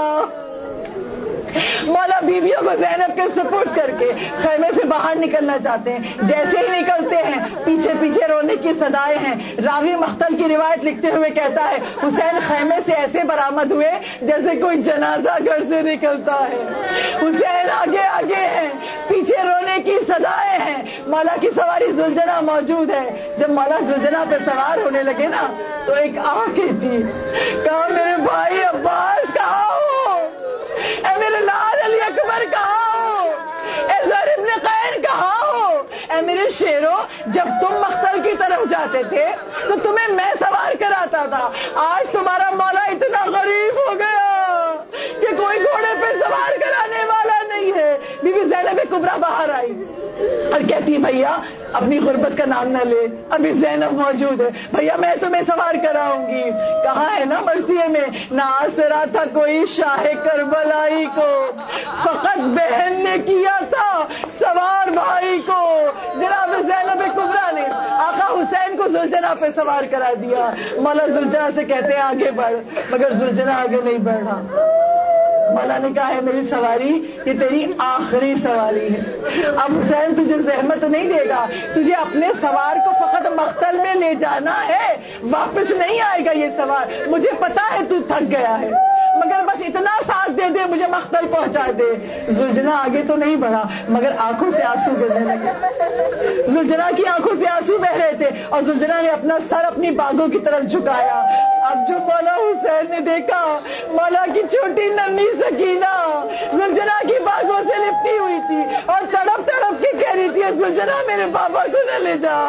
A: مولا بیویوں کو زینب کے سپرد کر کے خیمے سے باہر نکلنا چاہتے ہیں. جیسے ہی نکلتے ہیں پیچھے پیچھے رونے کی صدائیں ہیں. راوی مختل کی روایت لکھتے ہوئے کہتا ہے حسین خیمے سے ایسے برآمد ہوئے جیسے کوئی جنازہ گھر سے نکلتا ہے. حسین آگے آگے ہیں, پیچھے رونے کی صدائیں ہیں. مولا کی سواری زلجنا موجود ہے. جب مولا زلجنا پہ سوار ہونے لگے نا تو ایک آنکھ کھینچی, کہا میرے بھائی عباس کہاں ہو, اے میرے لال علی اکبر کہاں ہو, اے زر ابن قین کہاں ہو, اے میرے شیرو جب تم مختل کی طرف جاتے تھے تو تمہیں میں سوار کراتا تھا, آج تمہارا مولا اتنا غریب ہو گیا کہ کوئی گھوڑے پہ سوار کرانے والا نہیں ہے. بی بی زینب کبریٰ باہر آئی اور کہتی بھیا اپنی غربت کا نام نہ لے, ابھی زینب موجود ہے, بھیا میں تمہیں سوار کراؤں گی. کہاں ہے نا مرثیے میں, نہ آسرا تھا کوئی شاہ کربلائی کو, فقط بہن نے کیا تھا سوار بھائی کو. جناب زینب کبریٰ نے آقا حسین کو زلجنا پہ سوار کرا دیا. مولا زلجنا سے کہتے ہیں آگے بڑھ, مگر زلجنا آگے نہیں بڑھا. مولا نے کہا ہے میری سواری یہ تیری آخری سواری ہے, اب حسین تجھے زحمت نہیں دے گا, تجھے اپنے سوار کو فقط مقتل میں لے جانا ہے, واپس نہیں آئے گا یہ سوار. مجھے پتا ہے تو تھک گیا ہے مگر بس اتنا ساتھ دے دے, مجھے مقتل پہنچا دے. زلجنا آگے تو نہیں بڑھا مگر آنکھوں سے آنسو گرنے لگے. زلجنا کی آنکھوں سے آنسو بہ رہے تھے اور زلجنا نے اپنا سر اپنی باگوں کی طرف جھکایا. اب جو مولا حسین نے دیکھا, مولا کی چھوٹی ننھی سکینہ زلجنا کی باگوں سے لپٹی ہوئی تھی اور تڑپ تڑپ کے کہہ رہی تھی زلجنا میرے بابا کو نہ لے جا,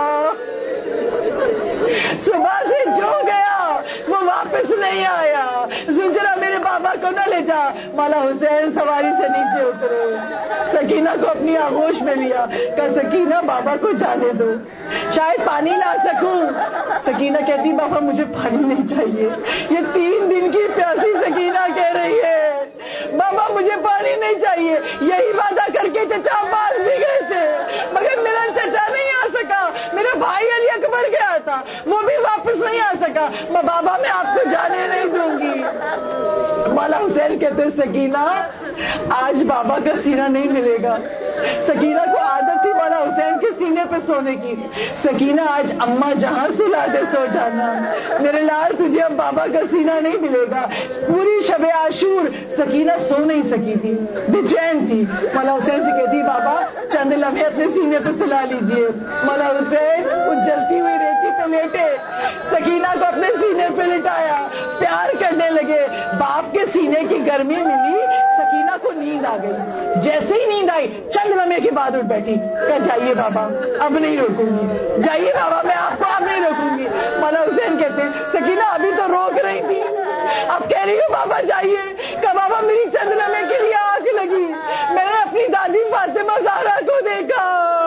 A: صبح سے جو گیا وہ واپس نہیں آیا, زلجنا میرے بابا کو نہ لے جا. مولا حسین سواری سے نیچے اترے, سکینہ کو اپنی آغوش میں لیا, کہا سکینہ بابا کو جانے دو, شاید پانی لا سکوں. سکینہ کہتی بابا مجھے پانی نہیں چاہیے. یہ تین دن کی پیاسی سکینہ کہہ رہی ہے بابا مجھے پانی نہیں چاہیے. یہی وعدہ کر کے چچا عباس بھی گئے تھے مگر میرا چچا نہیں آ سکا, میرا بھائی علی اکبر گیا تھا وہ بھی واپس نہیں آ سکا. بابا میں آپ کو جانے نہیں دوں گی. مولا حسین کہتے سکینہ آج بابا کا سینہ نہیں ملے گا. سکینہ کو عادت تھی مولا حسین کے سینے پہ سونے کی. سکینہ آج اماں جہاں سے لا دے سو جانا. میرے لال تجھے اب بابا کا سینہ نہیں ملے گا. پوری شب عاشور سکینہ سو نہیں سکی تھی, بے چین تھی. مولا حسین سے کہتی بابا چند لمحے اپنے سینے پہ سلا لیجئے. مولا حسین وہ جلتی ہوئی ریتی پہ لیٹے, سکینہ کو اپنے سینے پہ لٹایا, پیار کرنے لگے. باپ کے سینے کی گرمی ملی, سکینہ کو نیند آ گئی. جیسے ہی نیند آئی چند لمحے کے بعد اٹھ بیٹھی, کہ جائیے بابا اب نہیں روکوں گی, جائیے بابا میں آپ کو اب نہیں روکوں گی. مولا حسین کہتے ہیں سکینہ ابھی تو روک رہی تھی, اب کہہ رہی ہوں بابا جائیے. کہ بابا میری چند لمحے کے لیے آگ لگی, میں نے اپنی دادی فاطمہ زہرا کو دیکھا.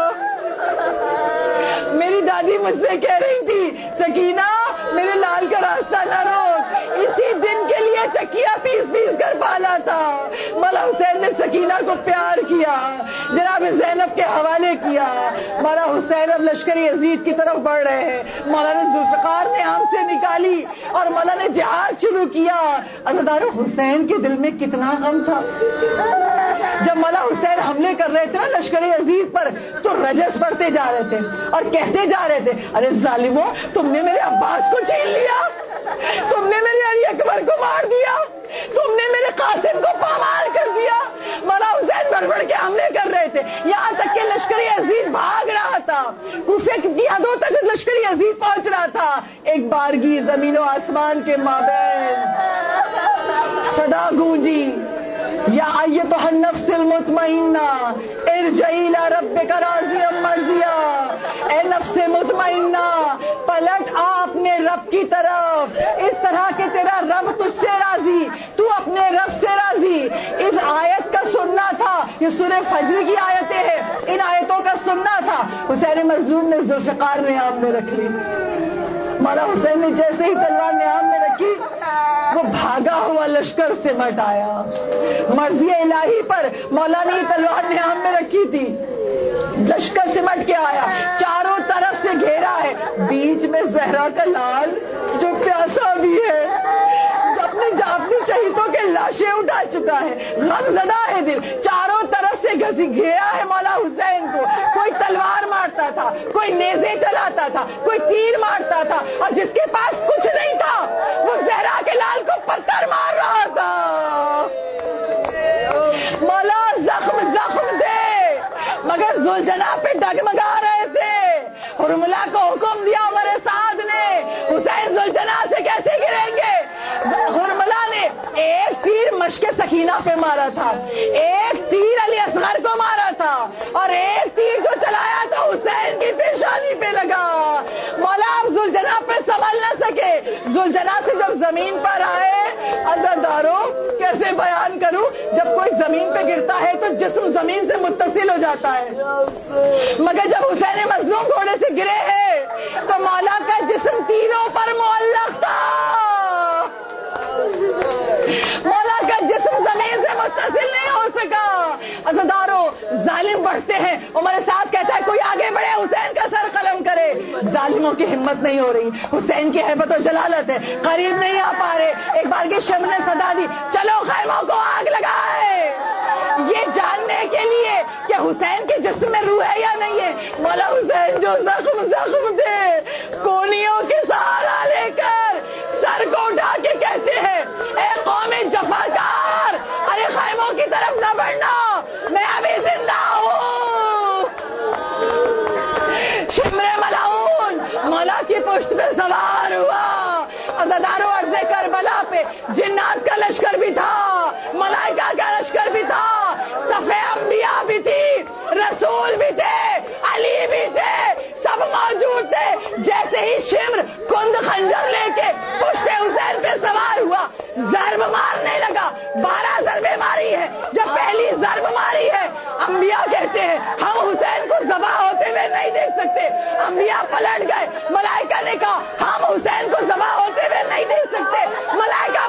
A: میری دادی مجھ سے کہہ رہی تھی سکینہ میرے لال کا راستہ نہ روک, اسی دن کے لیے چکیا پیس پیس کر پالا تھا. مولا حسین نے سکینہ کو پیار کیا, جناب زینب کے حوالے کیا. مولا حسین اب لشکر یزید کی طرف بڑھ رہے ہیں. مولانا ذوالفقار نے آم سے نکالی اور مولا نے جہاد شروع کیا. عزادارو حسین کے دل میں کتنا غم تھا. جب مولا حسین حملے کر رہے تھے نا لشکر یزید پر, تو رجس پڑھتے جا رہے تھے اور کہتے جا رہے تھے ارے ظالموں تم نے میرے عباس کو چھین لیا, تم نے میرے علی اکبر کو مار دیا, تم نے میرے قاسم کو پامال کر دیا. مولا حسین بڑھ بڑھ کے حملے کر رہے تھے, یہاں تک کہ لشکر یزید بھاگ رہا تھا. کوفے کی حدوں تک لشکر یزید پہنچ رہا تھا. ایک بارگی زمین و آسمان کے مابین صدا گونجی, یا ایتھا النفس المطمئنہ ارجعی الی ربک راضیہ مرضیہ. اے نفس مطمئنہ پلٹ آ اپنے رب کی طرف, اس طرح کہ تیرا رب تجھ سے راضی, تو اپنے رب سے راضی. اس آیت کا سننا تھا, یہ سورہ فجر کی آیتیں ہیں, ان آیتوں کا سننا تھا. حسین مظلوم نے ذوالفقار نیام میں رکھ لی. مولا حسین نے جیسے ہی تلوار نیام میں رکھی وہ بھاگا ہوا لشکر سے مٹ آیا. مرضی الہی پر مولا نے تلوار نیام میں رکھی تھی, لشکر سمٹ کے آیا, چاروں طرف سے گھیرا ہے, بیچ میں زہرا کا لال جو پیاسا بھی ہے, اپنی اپنی شہیدوں کے لاشیں اٹھا چکا ہے, غم زدہ ہے دل, چاروں طرف سے گھیرا ہے مولا حسین کو. کوئی تلوار مارتا تھا, کوئی نیزے چلاتا تھا, کوئی تیر مارتا تھا, اور جس کے پاس کچھ نہیں تھا وہ زہرا کے لال کو پتھر مار رہا تھا. مولا زخم زخم دے, مگر ذوالجناح پہ ڈگمگا رہے تھے. حرملہ کو حکم دیا عمر سعد نے, حسین ذوالجناح سے کیسے گریں گے. حرملہ نے ایک تیر مشک سکینہ پہ مارا تھا, ایک تیر علی اصغر کو مارا تھا, اور ایک تیر جو چلایا تھا حسین کی پیشانی پہ لگا. مولا اب ذوالجناح پہ سنبھل نہ سکے. ذوالجناح سے جب زمین پر آئے, عزادارو کیسے بیان کروں, جب کوئی زمین پہ گرتا ہے تو جسم زمین سے متصل ہو جاتا ہے, مگر جب حسین مظلوم گھوڑے سے گرے ہیں تو مولا کا جسم تینوں پر معلق تھا. مولا کا جسم زمین سے متصل نہیں ہو سکا. عزادارو ظالم بڑھتے ہیں, عمر سعد کہتا ہے کوئی آگے بڑھے حسین کا سر قلم کرے. ظالموں کی ہمت نہیں ہو رہی, حسین کی ہیبت و جلالت ہے, قریب نہیں آ پا رہے. ایک بار کی شب نے صدا دی چلو خیموں کو آگ لگائے, یہ جاننے کے لیے کہ حسین کے جسم میں روح ہے یا نہیں ہے. مولا حسین جو زخم زخم دے, کونیوں کے سہارا لے کر سر کو اٹھا کے کہتے ہیں اے قوم جفاکار, ارے خیموں کی طرف نہ بڑھنا, میں ابھی زندہ ہوں. شمر ملعون مولا کی پشت پہ سوار ہوا. عزادارو عرض کربلا پہ جنات کا لشکر بھی تھا, ملائکہ کا لشکر بھی تھا, صفے انبیاء بھی تھی, رسول بھی تھے, علی بھی تھے, سب موجود تھے. جیسے ہی شمر کند خنجر لے کے پشت حسین پہ سوار ہوا, ضرب مارنے لگا. بارہ ضربیں ماری ہے. جب پہلی ضرب ماری ہے انبیاء کہتے ہیں ہم حسین کو ذبح ہوتے ہوئے نہیں دیکھ سکتے. انبیاء پلٹ گئے. ملائکہ نے کہا ہم حسین کو ذبح ہوتے ہوئے نہیں دیکھ سکتے. ملائکہ